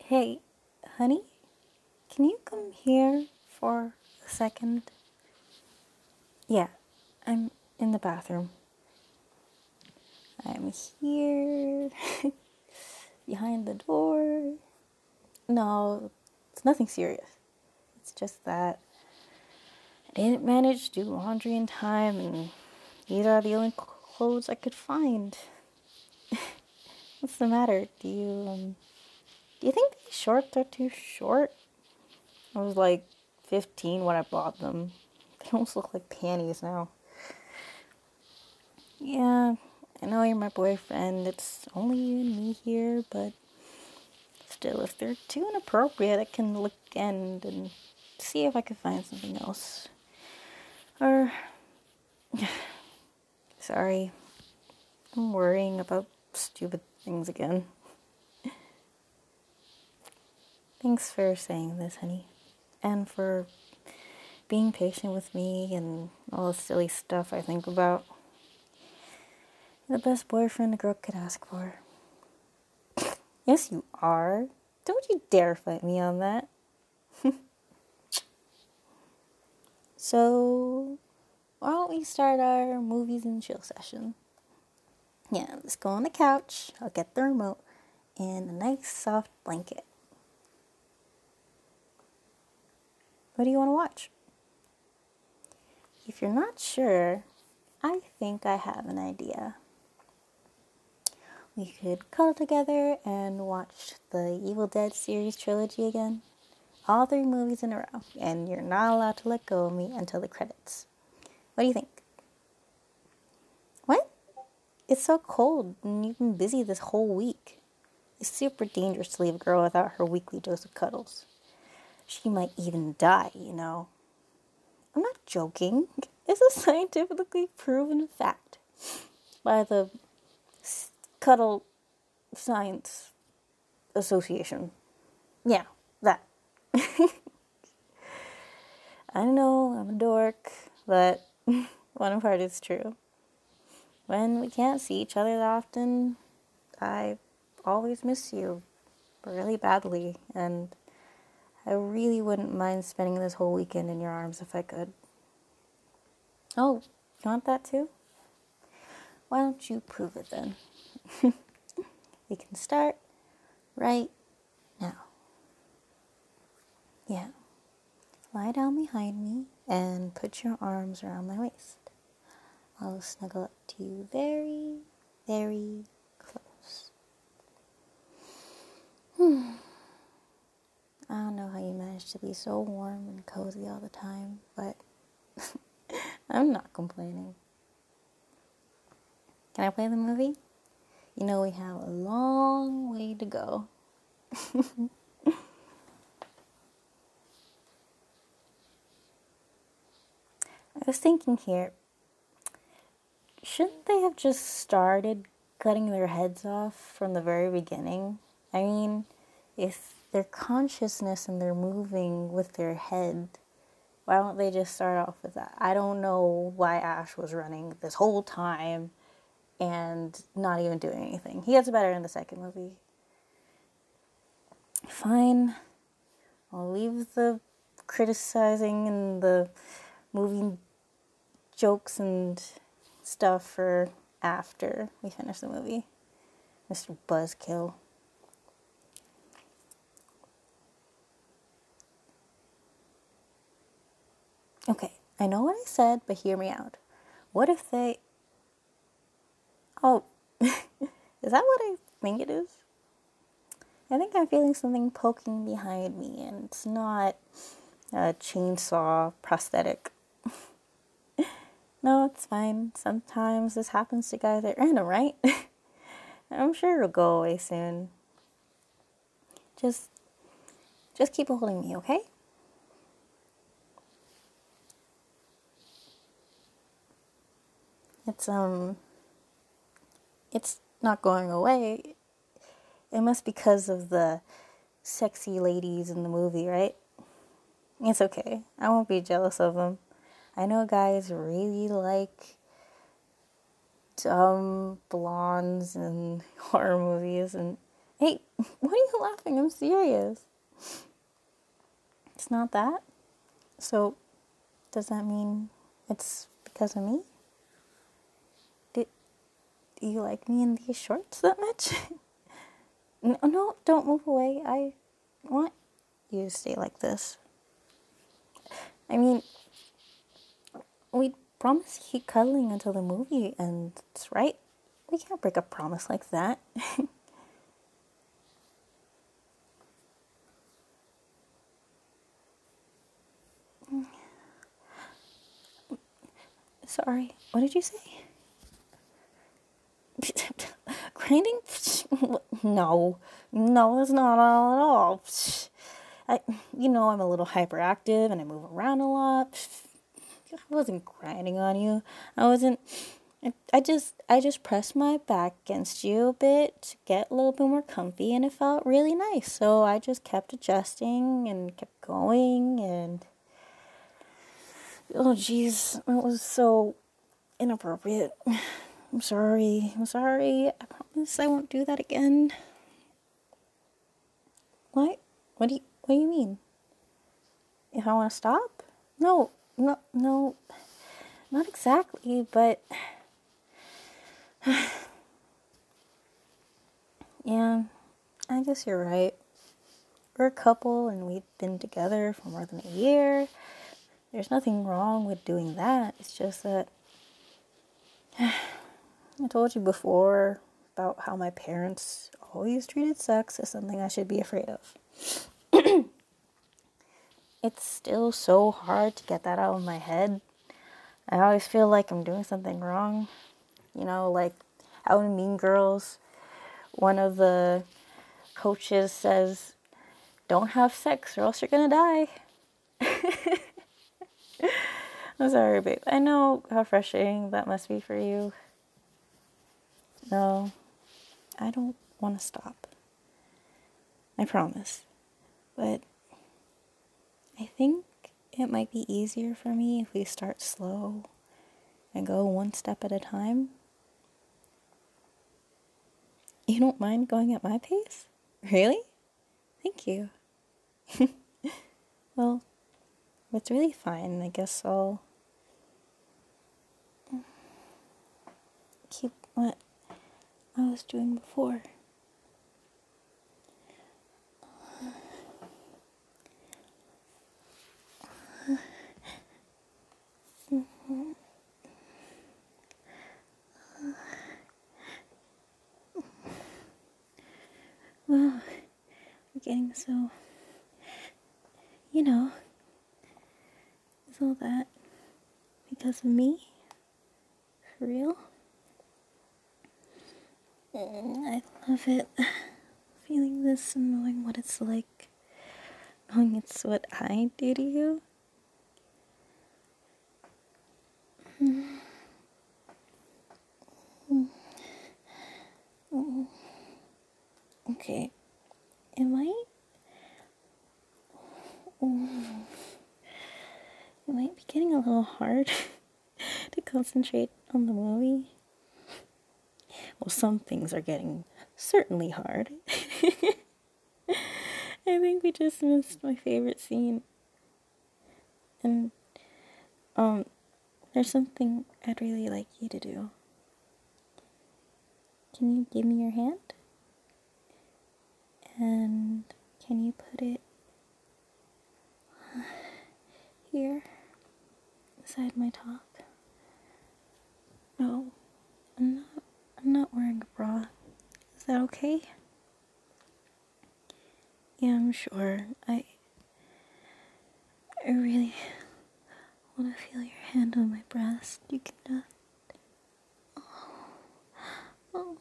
Hey, honey, can you come here for a second? Yeah, I'm in the bathroom. I'm here, behind the door. No, it's nothing serious. It's just that I didn't manage to do laundry in time, and these are the only clothes I could find. What's the matter? Do you think these shorts are too short? I was like 15 when I bought them. They almost look like panties now. Yeah, I know you're my boyfriend. It's only you and me here, but still, if they're too inappropriate, I can look and see if I can find something else. Or, sorry, I'm worrying about stupid things again. Thanks for saying this, honey. And for being patient with me and all the silly stuff I think about. You're the best boyfriend a girl could ask for. Yes, you are. Don't you dare fight me on that. So, why don't we start our movies and chill session? Yeah, let's go on the couch. I'll get the remote and a nice soft blanket. What do you want to watch? If you're not sure, I think I have an idea. We could cuddle together and watch the Evil Dead series trilogy again. All 3 movies in a row, and you're not allowed to let go of me until the credits. What do you think? What? It's so cold, and you've been busy this whole week. It's super dangerous to leave a girl without her weekly dose of cuddles. She might even die, you know. I'm not joking. It's a scientifically proven fact by the Cuddle Science Association. Yeah, that. I know I'm a dork, but one part is true. When we can't see each other that often, I always miss you really badly, and I really wouldn't mind spending this whole weekend in your arms if I could. Oh, you want that too? Why don't you prove it then? We can start right now. Yeah. Lie down behind me and put your arms around my waist. I'll snuggle up to you very, very close. I don't know how you manage to be so warm and cozy all the time, but I'm not complaining. Can I play the movie? You know we have a long way to go. I was thinking here, shouldn't they have just started cutting their heads off from the very beginning? I mean, if their consciousness and they're moving with their head, why don't they just start off with that? I don't know why Ash was running this whole time and not even doing anything. He gets better in the second movie. Fine. I'll leave the criticizing and the movie jokes and stuff for after we finish the movie. Mr. Buzzkill. Okay, I know what I said, but hear me out. What if they... Oh, is that what I think it is? I think I'm feeling something poking behind me, and it's not a chainsaw prosthetic. No, it's fine. Sometimes this happens to guys at random, right? I'm sure it'll go away soon. Just keep holding me, okay? It's not going away. It must be because of the sexy ladies in the movie, right? It's okay. I won't be jealous of them. I know guys really like dumb blondes in horror movies, and Hey, what are you laughing? I'm serious. It's not that? So, does that mean it's because of me? Do you like me in these shorts that much? No, no, don't move away. I want you to stay like this. I mean, we promised to keep cuddling until the movie ends, right? We can't break a promise like that. Sorry, what did you say? Grinding? No, no, that's not all at all. I'm a little hyperactive and I move around a lot. I wasn't grinding on you. I wasn't. I just pressed my back against you a bit to get a little bit more comfy, and it felt really nice. So I just kept adjusting and kept going, and oh jeez, it was so inappropriate. I'm sorry. I'm sorry. I promise I won't do that again. What? What do you mean? If I want to stop? No, no, no, not exactly, but yeah, I guess you're right. We're a couple and we've been together for more than a year. There's nothing wrong with doing that. It's just that I told you before about how my parents always treated sex as something I should be afraid of. It's still so hard to get that out of my head. I always feel like I'm doing something wrong. Like how in Mean Girls, one of the coaches says, "Don't have sex or else you're gonna die." I'm sorry, babe. I know how frustrating that must be for you. No, I don't want to stop. I promise. But I think it might be easier for me if we start slow and go one step at a time. You don't mind going at my pace? Really? Thank you. Well, it's really fine. I guess I'll keep what I was doing before. Well, we're getting so, you know, is all that because of me? For real? I love it. Feeling this and knowing what it's like. Knowing it's what I do to you. Okay. Am I? It might be getting a little hard to concentrate on the movie. Well, some things are getting certainly hard. I think we just missed my favorite scene. And, there's something I'd really like you to do. Can you give me your hand? And can you put it here, beside my top? No, I'm not wearing a bra. Is that okay? Yeah, I'm sure. I really want to feel your hand on my breast. You can just... Oh,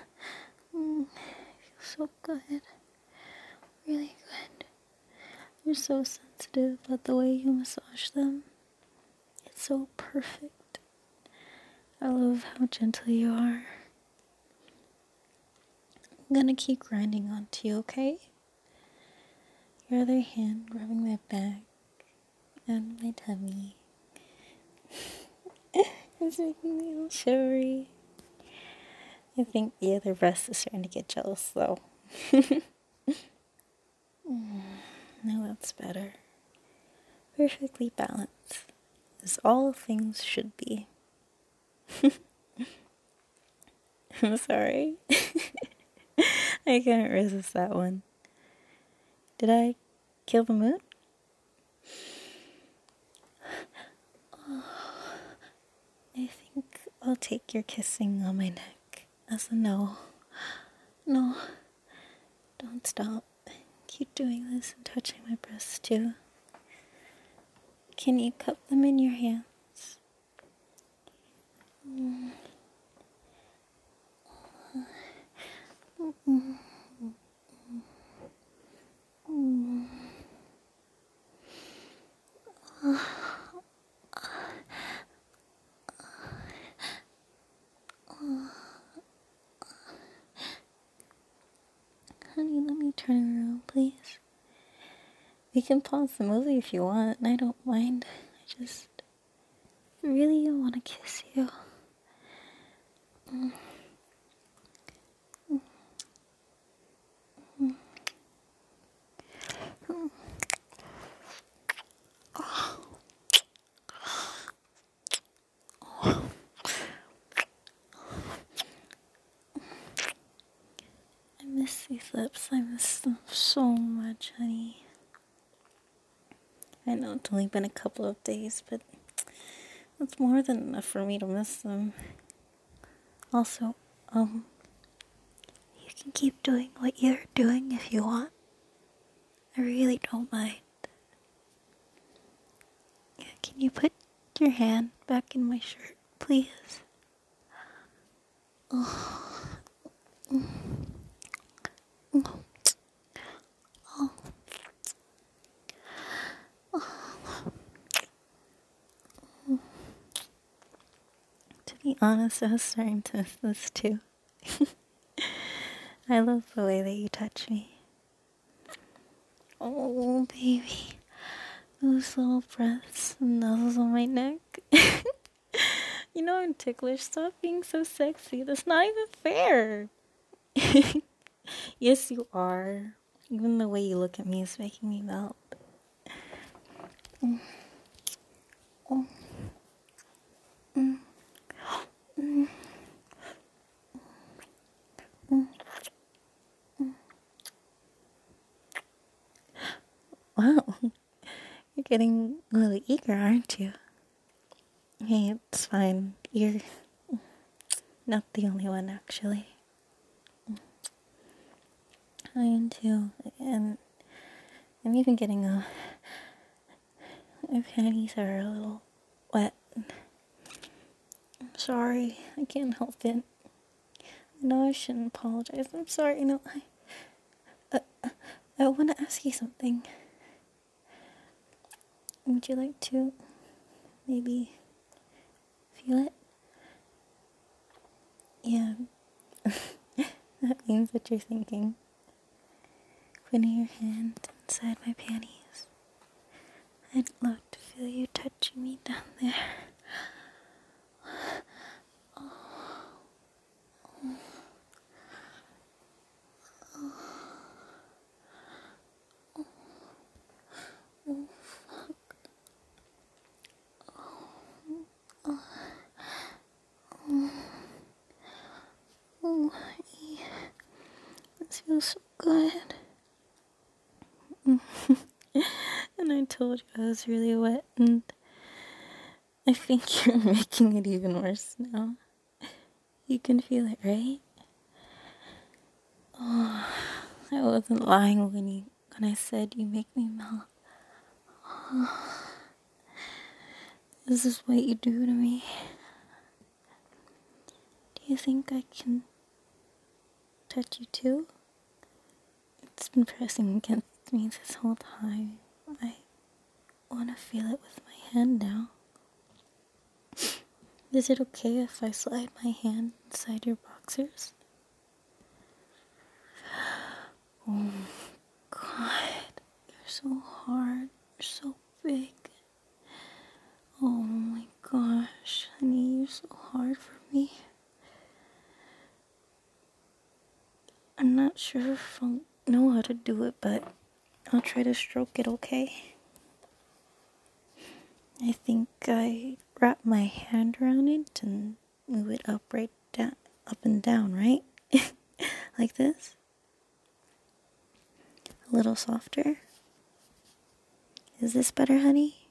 feels so good. Really good. You're so sensitive about the way you massage them. It's so perfect. I love how gentle you are. I'm gonna keep grinding onto you, okay? Your other hand rubbing my back and my tummy. It's making me all shivery. I think the other breast is starting to get jealous, though. No, that's better. Perfectly balanced, as all things should be. I'm sorry. I couldn't resist that one. Did I kill the mood? I think I'll take your kissing on my neck as a no. No, don't stop. Keep doing this and touching my breasts too. Can you cup them in your hands? Honey, let me turn around, please. We can pause the movie if you want. I don't mind. I just really want to kiss you. I miss these lips. I miss them so much, honey. I know it's only been a couple of days, but that's more than enough for me to miss them. Also, you can keep doing what you're doing if you want. I really don't mind. Yeah, can you put your hand back in my shirt, please? To be honest, I was starting to miss this too. I love the way that you touch me. Oh, baby. Those little breaths and those on my neck. You know I'm ticklish. Stop being so sexy. That's not even fair. Yes, you are. Even the way you look at me is making me melt. Wow. You're getting a little eager, aren't you? Hey, it's fine. You're not the only one, actually. I am too. And I'm even getting my panties are a little wet. I'm sorry. I can't help it. I know I shouldn't apologize. I'm sorry. No, I want to ask you something. Would you like to maybe feel it? Yeah. That means what you're thinking. Putting your hand inside my panties. I'd love to feel you touching me down there. Oh, this feels so good. And I told you I was really wet, and I think you're making it even worse now. You can feel it, right? Oh, I wasn't lying when I said you make me melt. This is what you do to me. Do you think I can touch you too? It's been pressing against me this whole time. I want to feel it with my hand now. Is it okay if I slide my hand inside your boxers? Oh, God. You're so hard. You're so big. Oh my gosh, honey, you're so hard for me. I'm not sure if I'll know how to do it, but I'll try to stroke it, okay? I think I wrap my hand around it and move it up and down, right? Like this. A little softer. Is this better, honey?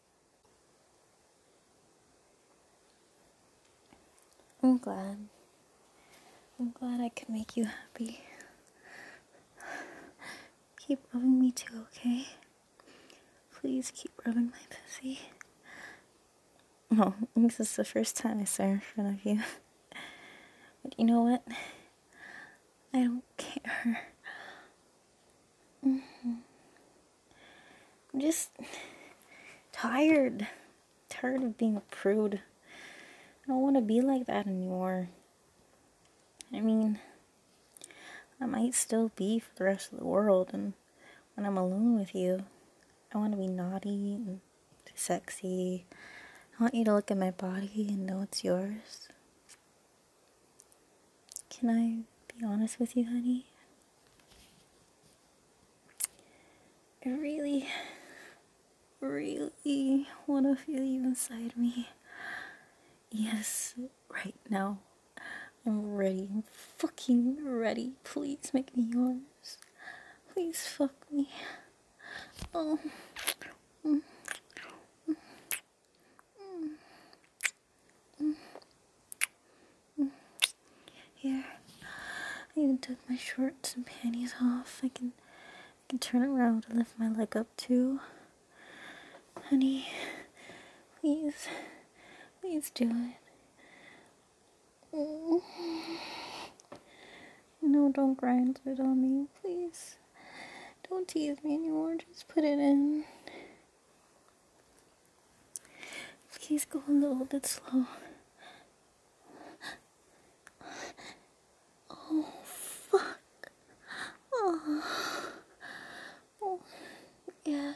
I'm glad. I'm glad I could make you happy. Keep rubbing me too, okay? Please keep rubbing my pussy. Oh, this is the first time I swear in front of you. But you know what? I don't care. I'm just tired. Tired of being a prude. I don't want to be like that anymore. I mean, I might still be for the rest of the world, and when I'm alone with you, I want to be naughty and sexy. I want you to look at my body and know it's yours. Can I be honest with you, honey? I really, really want to feel you inside me. Yes, right now. I'm ready. I'm fucking ready. Please make me yours. Please fuck me. Oh. Here. I even took my shorts and panties off. I can turn around and lift my leg up too. Honey, please. Please do it. No, don't grind it on me, please. Don't tease me anymore, just put it in. Please go a little bit slow. Oh, fuck. Oh, yeah.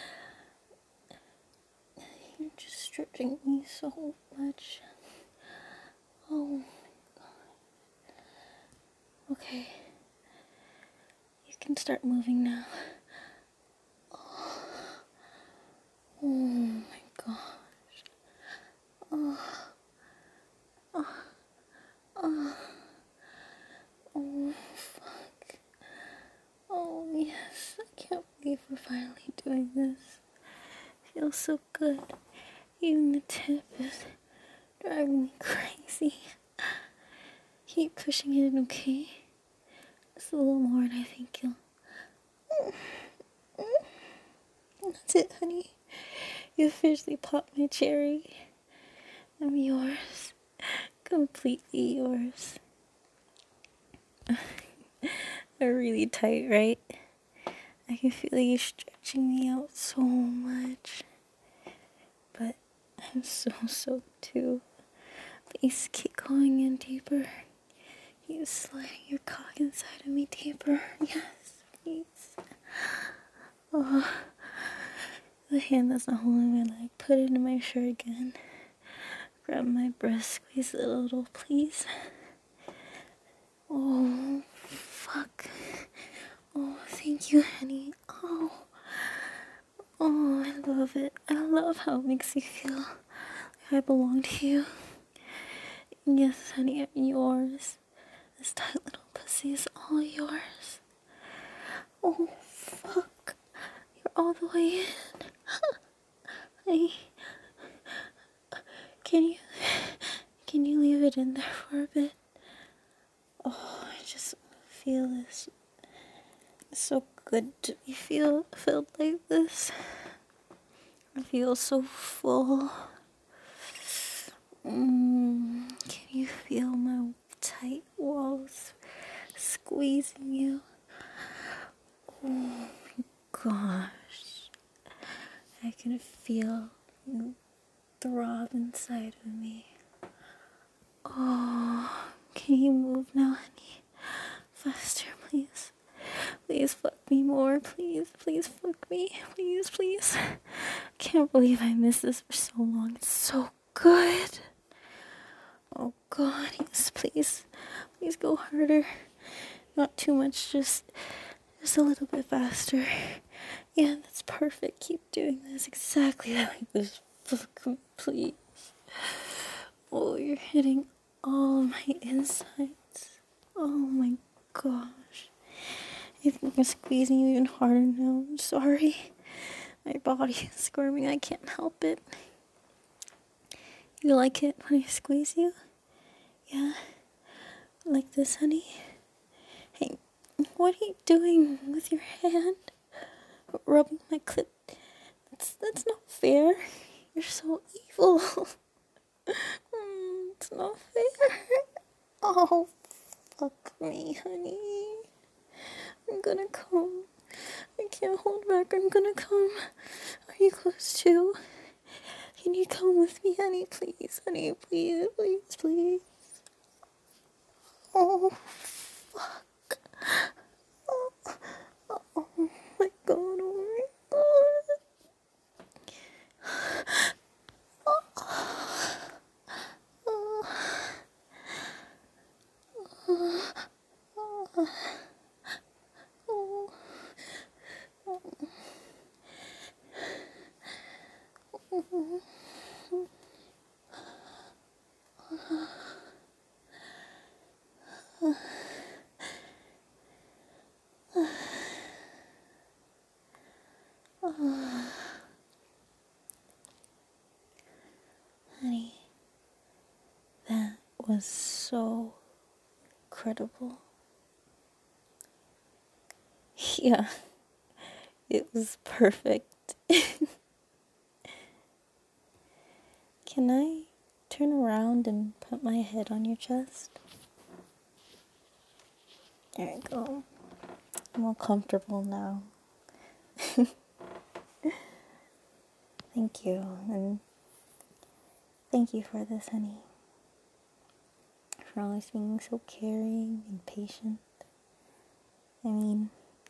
You're just stretching me so much. Oh, my God. Okay. You can start moving now. Oh my gosh. Oh, fuck. Oh, yes. I can't believe we're finally doing this. Feels so good. Even the tip is driving me crazy. Keep pushing it, okay? Just a little more and I think you'll... That's it, honey. You officially popped my cherry. I'm yours. Completely yours. They're really tight, right? I can feel you stretching me out so much. But I'm so soaked too. Please keep going in deeper. Keep sliding your cock inside of me deeper. Yes, please. Oh, the hand that's not holding my leg. Put it in my shirt again. Grab my breast, squeeze it a little, please. Oh, fuck. Oh, thank you, honey. Oh, I love it. I love how it makes you feel like I belong to you. Yes, honey, I'm yours. This tight little pussy is all yours. Oh, fuck. You're all the way in. Honey, can you leave it in there for a bit? Oh, I just feel this. It's so good to be filled like this. I feel so full. Can you feel my tight walls squeezing you? Oh my gosh. I can feel you throb inside of me. Oh, can you move now, honey? Faster, please. Please fuck me more. Please fuck me. Please. I can't believe I missed this for so long. It's so good. Oh God, yes, please go harder. Not too much, just a little bit faster. Yeah, that's perfect. Keep doing this exactly like this. Please. Oh, you're hitting all my insides. Oh my gosh. I think I'm squeezing you even harder now. I'm sorry. My body is squirming. I can't help it. You like it when I squeeze you? Yeah? Like this, honey? Hey, what are you doing with your hand? Rubbing my clit. That's not fair. You're so evil. It's not fair. Oh, fuck me, honey. I'm gonna come. I can't hold back. I'm gonna come. Are you close too? Can you come with me, honey? Please, honey. Please, please, please. Oh, fuck. Oh, oh my god. Oh my god. Honey, that was so incredible. Yeah, it was perfect. Can I turn around and put my head on your chest? There you go. I'm all comfortable now. Thank you, and thank you for this, honey. For always being so caring and patient. I mean,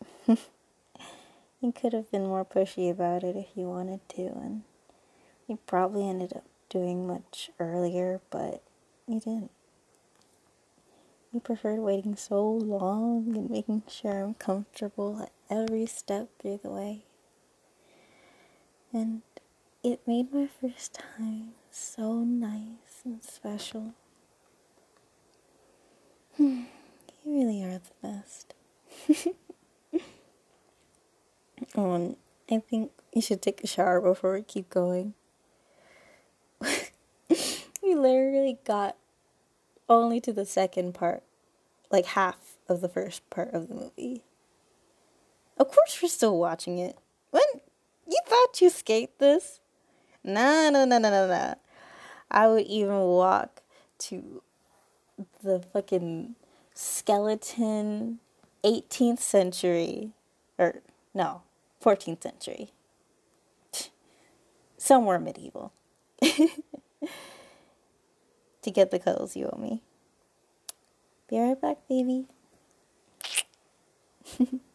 you could have been more pushy about it if you wanted to, and you probably ended up doing much earlier, but you didn't. You preferred waiting so long and making sure I'm comfortable at every step through the way. And it made my first time so nice and special. You really are the best. And I think you should take a shower before we keep going. We literally got only to the second part, like half of the first part of the movie. Of course we're still watching it. When? You thought you escaped this? Nah. I would even walk to the fucking skeleton 18th century. Or, no, 14th century. Somewhere medieval. To get the cuddles you owe me. Be right back, baby.